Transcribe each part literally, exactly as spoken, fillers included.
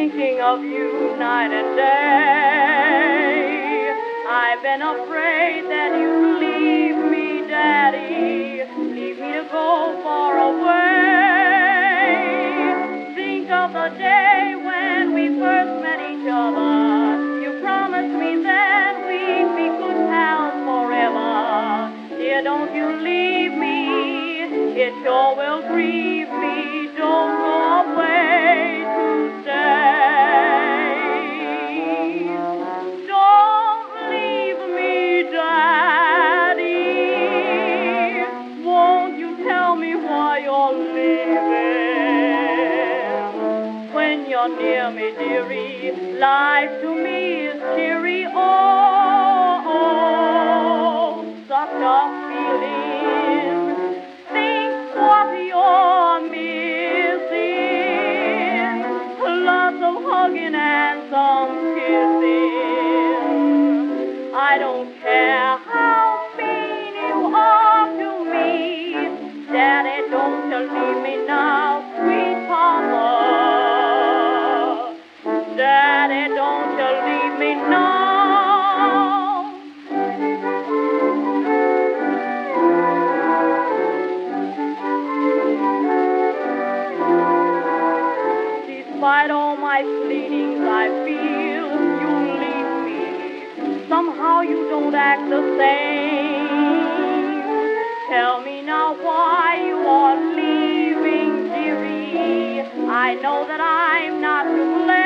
thinking of you night and day. I've been afraid that you'd leave me, Daddy, leave me to go far away. Think of the day when we first met each other. You promised me then we'd be good pals forever. Dear, don't you leave me, it sure will grieve me. Don't go away to stay. Don't leave me, Daddy. Won't you tell me why you're leaving? When you're near me, dearie, life to me is cheery. Oh, oh, such a feeling. Think what you're missing. Lots of hugging and some kissing. I don't care how mean you are to me. Daddy, don't you leave me now, sweet Papa. Daddy, don't you leave me now. Despite all my pleadings, I feel you leave me. Somehow you don't act the same. Tell me now why you are leaving, dearie. I know that I'm not to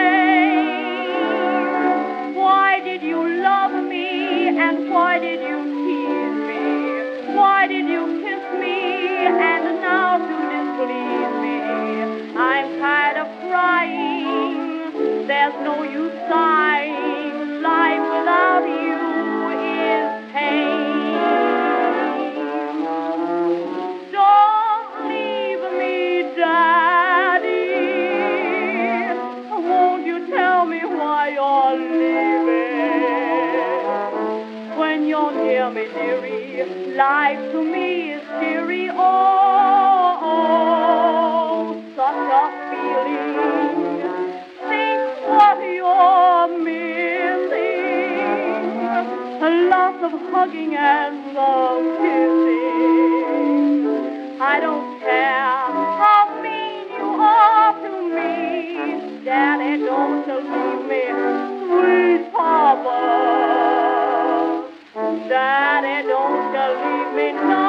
blame. Why did you love me and why did you tease me? Why did you kiss me and now to displease me? I'm tired of crying, there's no use sighing. Life without you is pain. Don't leave me, Daddy. Won't you tell me why you're leaving? When you're near me, dearie, life to me is cheery. Oh, oh, such a feeling. Think what you're missing. Lots of hugging and some kissing. I don't care how mean you are to me. Daddy, don't you leave me, sweet Papa. Daddy, don't you leave me, no.